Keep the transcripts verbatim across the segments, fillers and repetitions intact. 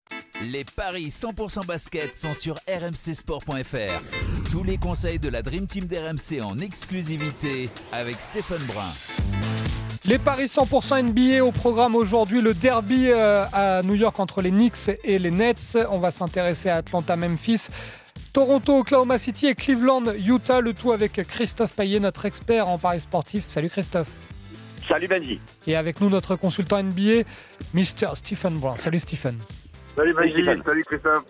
Les paris cent pour cent basket sont sur r m c sport point f r. Tous les conseils de la Dream Team d'R M C en exclusivité avec Stéphane Brun. Les paris cent pour cent N B A au programme aujourd'hui, le derby euh, à New York entre les Knicks et les Nets. On va s'intéresser à Atlanta-Memphis, Toronto, Oklahoma City et Cleveland-Utah. Le tout avec Christophe Payet, notre expert en paris sportif. Salut Christophe. Salut Benji. Et avec nous notre consultant N B A, Mister Stephen Brun. Salut Stephen. Salut Benji, salut, salut Christophe.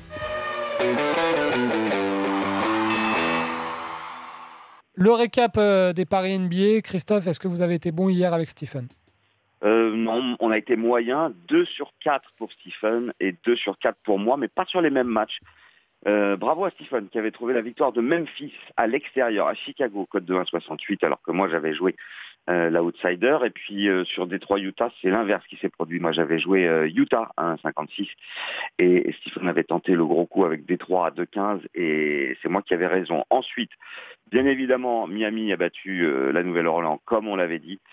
Le récap euh, des paris N B A. Christophe, est-ce que vous avez été bon hier avec Stephen ? euh, Non, on a été moyen. deux sur quatre pour Stephen et deux sur quatre pour moi, mais pas sur les mêmes matchs. Euh, bravo à Stephen qui avait trouvé la victoire de Memphis à l'extérieur, à Chicago, cote de un virgule soixante-huit, alors que moi j'avais joué euh, l'outsider. Et puis euh, sur Détroit-Utah, c'est l'inverse qui s'est produit. Moi j'avais joué euh, Utah à un virgule cinquante-six et, et Stephen avait tenté le gros coup avec Détroit à deux virgule quinze et c'est moi qui avais raison. Ensuite, bien évidemment, Miami a battu euh, la Nouvelle-Orléans comme on l'avait dit.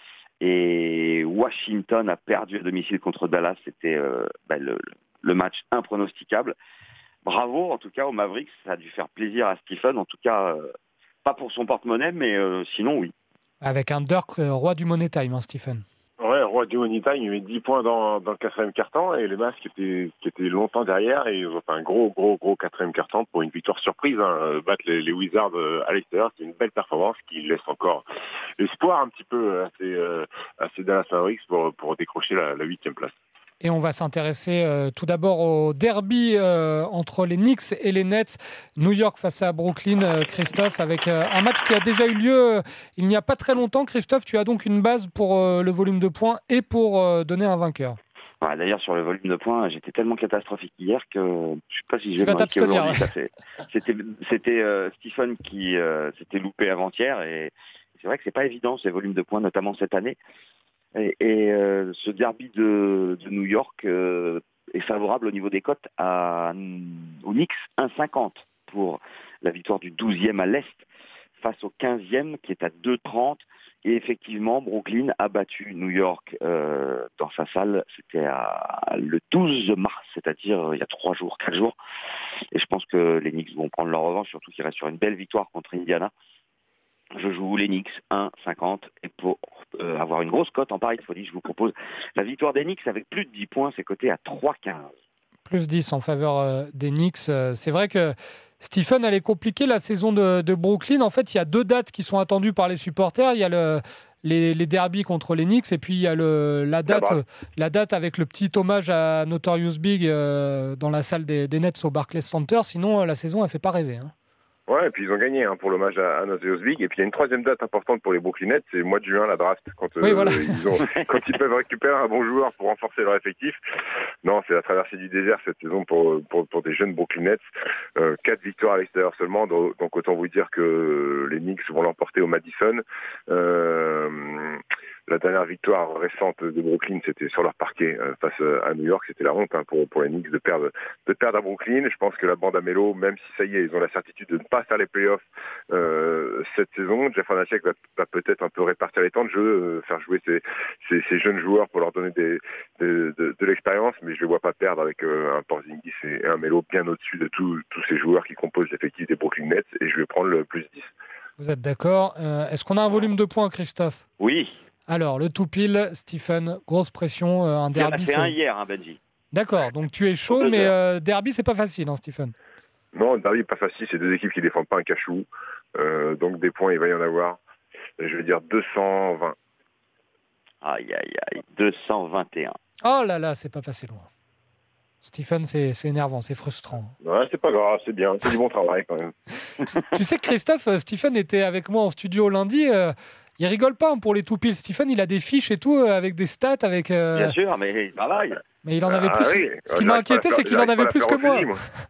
Et Washington a perdu à domicile contre Dallas. C'était euh, bah, le, le match impronosticable. Bravo, en tout cas, aux Mavericks. Ça a dû faire plaisir à Stephen. En tout cas, euh, pas pour son porte-monnaie, mais euh, sinon, oui. Avec un Dirk, euh, roi du Money Time, hein, Stephen. Ouais, roi du Money Time, il met dix points dans, dans le quatrième quart-temps et les Mavs qui étaient, qui étaient longtemps derrière et ils ont fait un gros, gros, gros quatrième quart-temps pour une victoire surprise. Hein, battre les, les Wizards à l'extérieur, c'est une belle performance qui laisse encore espoir un petit peu à ces, euh, à ces Dallas Mavericks pour, pour décrocher la huitième place. Et on va s'intéresser euh, tout d'abord au derby euh, entre les Knicks et les Nets. New York face à Brooklyn, euh, Christophe, avec euh, un match qui a déjà eu lieu euh, il n'y a pas très longtemps. Christophe, tu as donc une base pour euh, le volume de points et pour euh, donner un vainqueur. Ouais, d'ailleurs, sur le volume de points, j'étais tellement catastrophique hier que je ne sais pas si je tu vais vas m'inquiéter aujourd'hui. Ouais. Ça fait... C'était, c'était euh, Stephen qui euh, s'était loupé avant-hier et c'est vrai que c'est pas évident ces volumes de points, notamment cette année. Et, et euh, ce derby de, de New York euh, est favorable au niveau des cotes à, aux Knicks, un virgule cinquante pour la victoire du douzième à l'Est face au quinzième qui est à deux virgule trente. Et effectivement, Brooklyn a battu New York euh, dans sa salle. C'était à, le douze mars, c'est-à-dire il y a trois jours, quatre jours. Et je pense que les Knicks vont prendre leur revanche, surtout qu'ils restent sur une belle victoire contre Indiana. Je joue les Knicks un virgule cinquante et pour euh, avoir une grosse cote en paris de folie, je vous propose la victoire des Knicks avec plus de dix points, c'est coté à trois virgule quinze. Plus dix en faveur euh, des Knicks. Euh, c'est vrai que Stephen, elle est compliquée la saison de, de Brooklyn. En fait, il y a deux dates qui sont attendues par les supporters. Il y a le, les, les derbies contre les Knicks et puis il y a le, la, date, euh, la date avec le petit hommage à Notorious Big euh, dans la salle des, des Nets au Barclays Center. Sinon, euh, la saison, elle ne fait pas rêver. Hein. Ouais, et puis ils ont gagné hein, pour l'hommage à, à Notorious Big. Et puis il y a une troisième date importante pour les Brooklyn Nets, c'est le mois de juin, la draft, quand, euh, oui, voilà. ils, ont, quand ils peuvent récupérer un bon joueur pour renforcer leur effectif. Non, c'est la traversée du désert cette saison pour, pour, pour des jeunes Brooklyn Nets. Euh, quatre victoires à l'extérieur seulement, donc, donc autant vous dire que les Knicks vont l'emporter au Madison. Euh, La dernière victoire récente de Brooklyn, c'était sur leur parquet euh, face à New York. C'était la honte hein, pour, pour les Knicks de perdre, de perdre à Brooklyn. Je pense que la bande à Melo, même si ça y est, ils ont la certitude de ne pas faire les playoffs euh, cette saison, Jeff Hornacek va, va peut-être un peu répartir les temps de jeu, euh, faire jouer ces, ces, ces jeunes joueurs pour leur donner des, de, de, de l'expérience. Mais je ne les vois pas perdre avec euh, un Porzingis et un Melo bien au-dessus de tous ces joueurs qui composent l'effectif des Brooklyn Nets. Et je vais prendre le plus dix. Vous êtes d'accord euh, Est-ce qu'on a un volume de points, Christophe ? Oui. Alors, le tout pile, Stephen, grosse pression, euh, un derby. Il en a fait c'est... un hier, hein, Benji. D'accord, donc tu es chaud, mais euh, derby, c'est pas facile, hein, Stephen. Non, le derby, pas facile, c'est deux équipes qui défendent pas un cachou. Euh, donc des points, il va y en avoir. Je vais dire deux cent vingt. Aïe, aïe, aïe, deux cent vingt et un. Oh là là, c'est pas passé loin. Stephen, c'est, c'est énervant, c'est frustrant. Ouais, c'est pas grave, c'est bien, c'est du bon travail quand même. Tu sais que Christophe, Stephen était avec moi en studio lundi. Euh, il rigole pas hein, pour les tout piles. Stephen, il a des fiches et tout euh, avec des stats, avec. Euh... Bien sûr, mais il travaille. Mais il en avait ah, plus. Oui. Ce qui m'a inquiété, c'est qu'il en avait plus que moi. moi.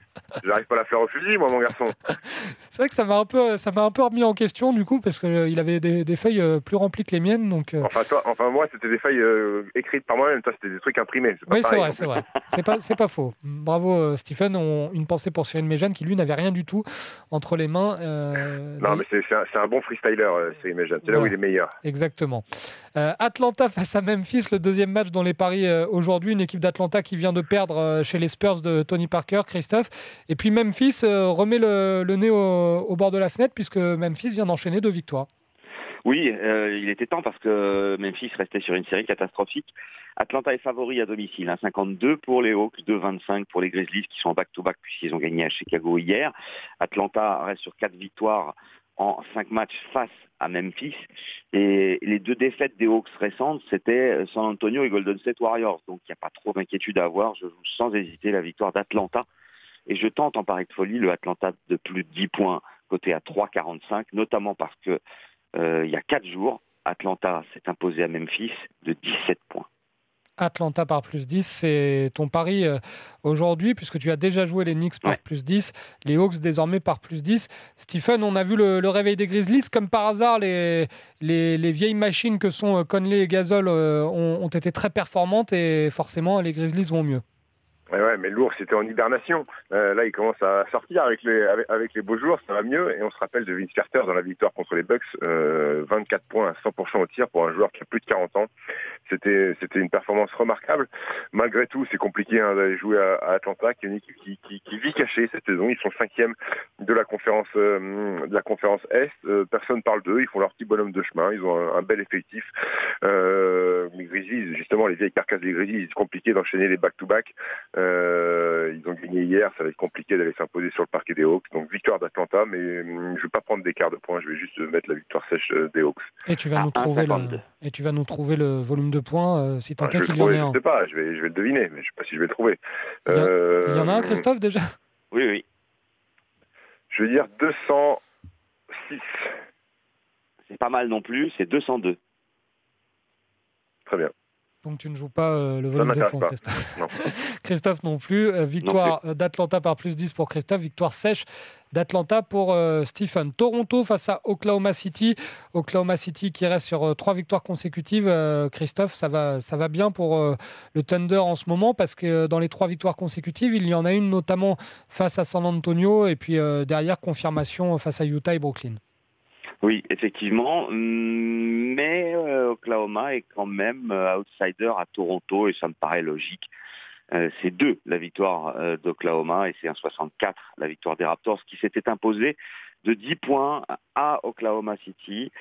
J'arrive pas à la faire au fusil, moi, mon garçon. C'est vrai que ça m'a un peu, ça m'a un peu remis en question du coup parce qu'il avait des, des feuilles plus remplies que les miennes, donc. Euh... Enfin toi, enfin moi, c'était des feuilles euh, écrites par moi-même. Toi, c'était des trucs imprimés. C'est pas oui, pareil, c'est vrai, c'est vrai. C'est pas, c'est pas faux. Bravo, euh, Stephen. On, une pensée pour Cyril Méjeanne qui lui n'avait rien du tout entre les mains. Euh, non, des... mais c'est, c'est, un, c'est un bon freestyler, euh, Cyril Méjeanne. C'est voilà. Là où il est meilleur. Exactement. Euh, Atlanta face à Memphis, le deuxième match dans les paris euh, aujourd'hui. Une équipe d'Atlanta qui vient de perdre euh, chez les Spurs de Tony Parker, Christophe. Et puis Memphis euh, remet le, le nez au, au bord de la fenêtre puisque Memphis vient d'enchaîner deux victoires. Oui, euh, il était temps parce que Memphis restait sur une série catastrophique. Atlanta est favori à domicile, hein, cinquante-deux pour les Hawks, deux vingt-cinq pour les Grizzlies qui sont en back-to-back puisqu'ils ont gagné à Chicago hier. Atlanta reste sur quatre victoires en cinq matchs face à Memphis. Et les deux défaites des Hawks récentes, c'était San Antonio et Golden State Warriors. Donc il n'y a pas trop d'inquiétude à avoir. Je joue sans hésiter la victoire d'Atlanta. Et je tente en pari de folie le Atlanta de plus de dix points, coté à trois quarante-cinq, notamment parce que euh, il y a quatre jours, Atlanta s'est imposé à Memphis de dix-sept points. Atlanta par plus dix, c'est ton pari euh, aujourd'hui, puisque tu as déjà joué les Knicks par ouais. plus dix, les Hawks désormais par plus dix. Stephen, on a vu le, le réveil des Grizzlies. Comme par hasard, les, les, les vieilles machines que sont Conley et Gasol euh, ont, ont été très performantes et forcément, les Grizzlies vont mieux. Ouais, ouais, mais l'ours était en hibernation. Euh, là, il commence à sortir avec les avec, avec les beaux jours, ça va mieux. Et on se rappelle de Vince Carter dans la victoire contre les Bucks, euh, vingt-quatre points à cent pour cent au tir pour un joueur qui a plus de quarante ans. C'était c'était une performance remarquable. Malgré tout, c'est compliqué hein, d'aller jouer à, à Atlanta, qui est une équipe qui, qui, qui vit cachée cette saison. Ils sont cinquième de la conférence euh, de la conférence Est. Euh, personne parle d'eux. Ils font leur petit bonhomme de chemin. Ils ont un, un bel effectif. Euh, les Grizzlies, justement, les vieilles carcasses des Grizzlies, c'est compliqué d'enchaîner les back-to-back. Euh, ils ont gagné hier, ça va être compliqué d'aller s'imposer sur le parquet des Hawks. Donc victoire d'Atlanta, mais hum, je ne vais pas prendre d'écart de points, je vais juste mettre la victoire sèche euh, des Hawks. Et tu vas ah, nous trouver le et tu vas nous trouver le volume de points euh, si tant est ah, qu'il y en ait un. Je ne sais pas, je vais je vais le deviner, mais je ne sais pas si je vais le trouver. Il y, a, euh, il y en a un, Christophe, déjà. Oui, oui. Je vais dire deux cent six. C'est pas mal non plus, c'est deux cent deux. Très bien. Donc tu ne joues pas euh, le volume de fond, Christophe. Non. Christophe non plus. Euh, victoire non plus. d'Atlanta par plus dix pour Christophe. Victoire sèche d'Atlanta pour euh, Stephen. Toronto face à Oklahoma City. Oklahoma City qui reste sur euh, trois victoires consécutives. Euh, Christophe, ça va, ça va bien pour euh, le Thunder en ce moment parce que euh, dans les trois victoires consécutives, il y en a une notamment face à San Antonio et puis euh, derrière confirmation face à Utah et Brooklyn. Oui, effectivement, mais euh, Oklahoma est quand même euh, outsider à Toronto et ça me paraît logique. Euh, c'est deux la victoire euh, d'Oklahoma et c'est un soixante-quatre la victoire des Raptors qui s'était imposé de dix points à Oklahoma City.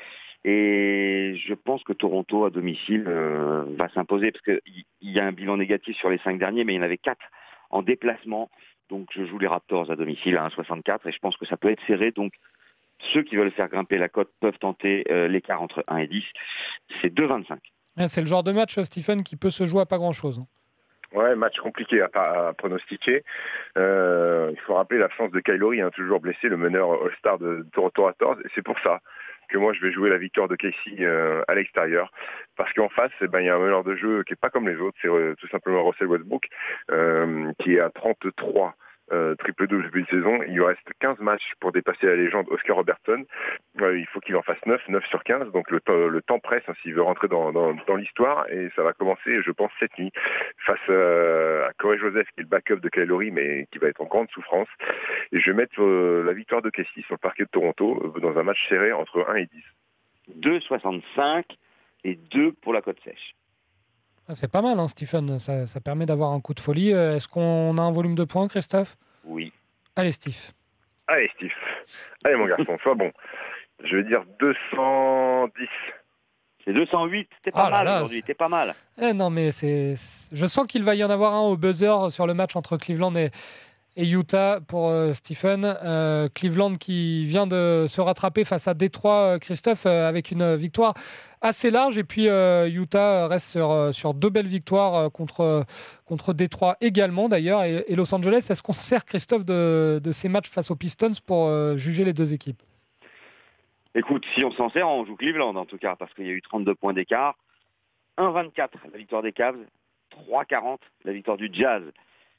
Et je pense que Toronto à domicile euh, va s'imposer parce qu'il y, y a un bilan négatif sur les cinq derniers, mais il y en avait quatre en déplacement. Donc je joue les Raptors à domicile à un soixante-quatre et je pense que ça peut être serré. Donc ceux qui veulent faire grimper la cote peuvent tenter euh, l'écart entre un et dix. C'est deux vingt-cinq. C'est le genre de match, Stephen, qui peut se jouer à pas grand-chose. Ouais, match compliqué à, à pronostiquer. Euh, il faut rappeler l'absence de Kyle Lowry, hein, toujours blessé, le meneur All-Star de Toronto Raptors. Et c'est pour ça que moi, je vais jouer la victoire de Casey euh, à l'extérieur. Parce qu'en face, eh ben, il y a un meneur de jeu qui n'est pas comme les autres. C'est euh, tout simplement Russell Westbrook, euh, qui est à trente-trois. Euh, triple double depuis une saison. Il lui reste quinze matchs pour dépasser la légende Oscar Robertson. Euh, il faut qu'il en fasse neuf, neuf sur quinze. Donc le, t- le temps presse hein, s'il veut rentrer dans, dans, dans l'histoire. Et ça va commencer, je pense, cette nuit face euh, à Corey Joseph, qui est le backup de Kyle Lowry, mais qui va être en grande souffrance. Et je vais mettre euh, la victoire de Casey sur le parquet de Toronto euh, dans un match serré entre un et dix. deux soixante-cinq et deux pour la cote sèche. C'est pas mal, hein, Stephen. Ça, ça permet d'avoir un coup de folie. Est-ce qu'on a un volume de points, Christophe ? Oui. Allez, Steve. Allez, Steve. Allez, mon garçon, sois bon. Je vais dire deux cent dix. C'est deux cent huit. T'es pas oh mal là, aujourd'hui. T'es pas mal. Eh non, mais c'est. Je sens qu'il va y en avoir un au buzzer sur le match entre Cleveland et. Et Utah pour euh, Stephen. Euh, Cleveland qui vient de se rattraper face à Détroit, euh, Christophe, euh, avec une victoire assez large. Et puis euh, Utah reste sur, euh, sur deux belles victoires euh, contre, contre Détroit également d'ailleurs. Et, et Los Angeles, est-ce qu'on se sert, Christophe, de, de ces matchs face aux Pistons pour euh, juger les deux équipes ? Écoute, si on s'en sert, on joue Cleveland en tout cas, parce qu'il y a eu trente-deux points d'écart. un vingt-quatre la victoire des Cavs, trois quarante la victoire du Jazz.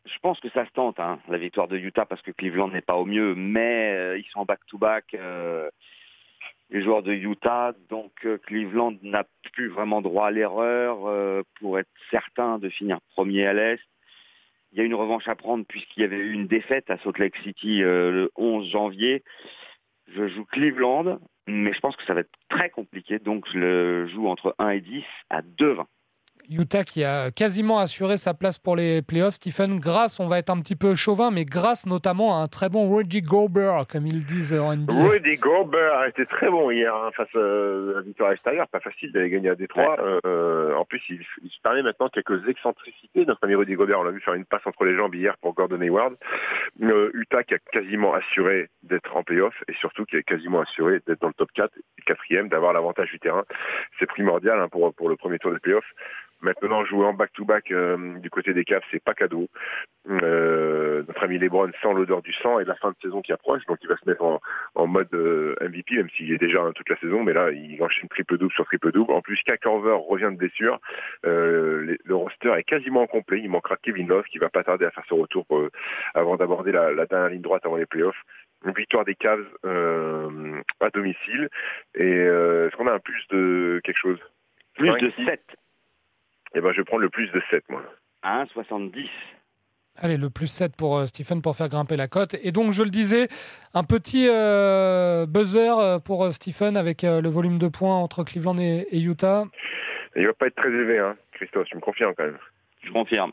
Je pense que ça se tente, hein, la victoire de Utah, parce que Cleveland n'est pas au mieux, mais euh, ils sont en back-to-back, euh, les joueurs de Utah, donc euh, Cleveland n'a plus vraiment droit à l'erreur euh, pour être certain de finir premier à l'Est. Il y a une revanche à prendre puisqu'il y avait eu une défaite à Salt Lake City euh, le onze janvier. Je joue Cleveland, mais je pense que ça va être très compliqué, donc je le joue entre un et dix à deux vingt. Utah qui a quasiment assuré sa place pour les playoffs. Stephen, grâce, on va être un petit peu chauvin, mais grâce notamment à un très bon Rudy Gobert, comme ils disent en N B A. Rudy Gobert a été très bon hier hein, face à la victoire extérieure. Pas facile d'aller gagner à Détroit. Ouais. Euh, en plus, il, il se permet maintenant quelques excentricités. Notre ami Rudy Gobert, on l'a vu faire une passe entre les jambes hier pour Gordon Hayward. Euh, Utah qui a quasiment assuré d'être en playoff et surtout qui a quasiment assuré d'être dans le top quatre, quatrième, d'avoir l'avantage du terrain. C'est primordial hein, pour, pour le premier tour des playoffs. Maintenant, jouer en back-to-back euh, du côté des Cavs, c'est pas cadeau. Euh, notre ami LeBron sent l'odeur du sang et la fin de saison qui approche, donc il va se mettre en, en mode euh, M V P, même s'il est déjà hein, toute la saison, mais là, il enchaîne triple-double sur triple-double. En plus, Kyle Korver revient de blessure. Euh, les, le roster est quasiment complet. Il manquera Kevin Love qui va pas tarder à faire son retour pour, euh, avant d'aborder la, la dernière ligne droite avant les playoffs. Une victoire des Cavs euh, à domicile. Et euh, est-ce qu'on a un plus de quelque chose? Plus de sept. Eh ben, je vais prendre le plus de sept, moi. À un virgule soixante-dix. Allez, le plus sept pour euh, Stephen pour faire grimper la cote. Et donc, je le disais, un petit euh, buzzer pour euh, Stephen avec euh, le volume de points entre Cleveland et, et Utah. Et il va pas être très élevé, hein, Christophe, tu me confirmes quand même. Je confirme.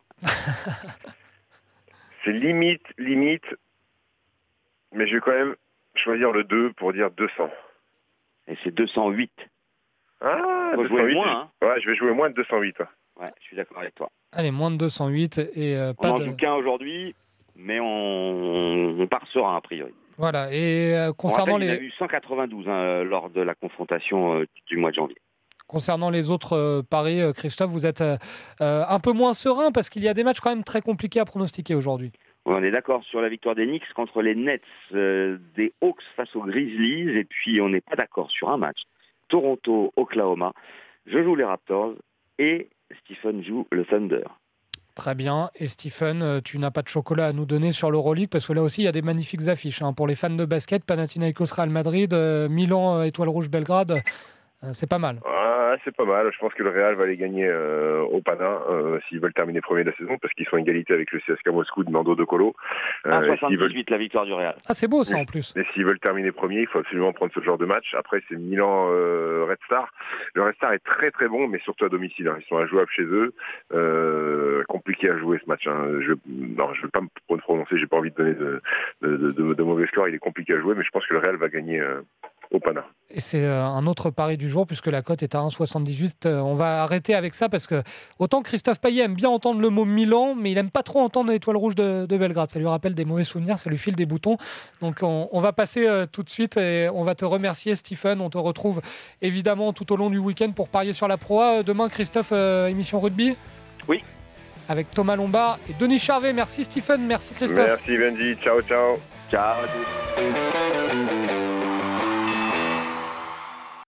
C'est limite, limite, mais je vais quand même choisir le deux pour dire deux cents. Et c'est deux cent huit. Ah, deux cent huit. Jouer moins, hein. Ouais, je vais jouer moins de deux cent huit. Ouais. Ouais, je suis d'accord avec toi. Allez, moins de deux cent huit et euh, pas on en de... joue qu'un aujourd'hui, mais on, on part serein a priori. Voilà, et euh, concernant rappelle, les... Il a eu cent quatre-vingt-douze hein, lors de la confrontation euh, du mois de janvier. Concernant les autres euh, paris, euh, Christophe, vous êtes euh, euh, un peu moins serein parce qu'il y a des matchs quand même très compliqués à pronostiquer aujourd'hui. On est d'accord sur la victoire des Knicks contre les Nets, euh, des Hawks face aux Grizzlies, et puis on n'est pas d'accord sur un match. Toronto-Oklahoma, je joue les Raptors et Stephen joue le Thunder. Très bien. Et Stephen, tu n'as pas de chocolat à nous donner sur l'Euroleague parce que là aussi, il y a des magnifiques affiches. Hein. Pour les fans de basket, Panathinaikos Real Madrid, euh, Milan euh, Étoile Rouge Belgrade, euh, c'est pas mal. Ah, c'est pas mal. Je pense que le Real va aller gagner euh, au Pana euh, s'ils veulent terminer premier de la saison parce qu'ils sont en égalité avec le C S K A Moscou de Nando De Colo. Euh, un virgule soixante-dix-huit veulent... la victoire du Real. Ah, c'est beau ça en plus. Et s'ils veulent terminer premier, il faut absolument prendre ce genre de match. Après, c'est Milan euh, Red Star. Le Red Star est très très bon, mais surtout à domicile. Hein. Ils sont injouables chez eux. Euh, compliqué à jouer ce match. Hein. Je non, je veux pas me prononcer. J'ai pas envie de donner de, de, de, de, de mauvais scores. Il est compliqué à jouer, mais je pense que le Real va gagner. Euh, au Pana. Et c'est euh, un autre pari du jour puisque la cote est à un virgule soixante-dix-huit. Euh, on va arrêter avec ça parce que autant Christophe Payet aime bien entendre le mot Milan, mais il aime pas trop entendre l'Étoile Rouge de, de Belgrade. Ça lui rappelle des mauvais souvenirs, ça lui file des boutons. Donc on, on va passer euh, tout de suite et on va te remercier Stephen. On te retrouve évidemment tout au long du week-end pour parier sur la Pro A. Demain, Christophe, euh, émission rugby ? Oui. Avec Thomas Lombard et Denis Charvet. Merci Stephen, merci Christophe. Merci Benji, ciao ciao. Ciao à tous.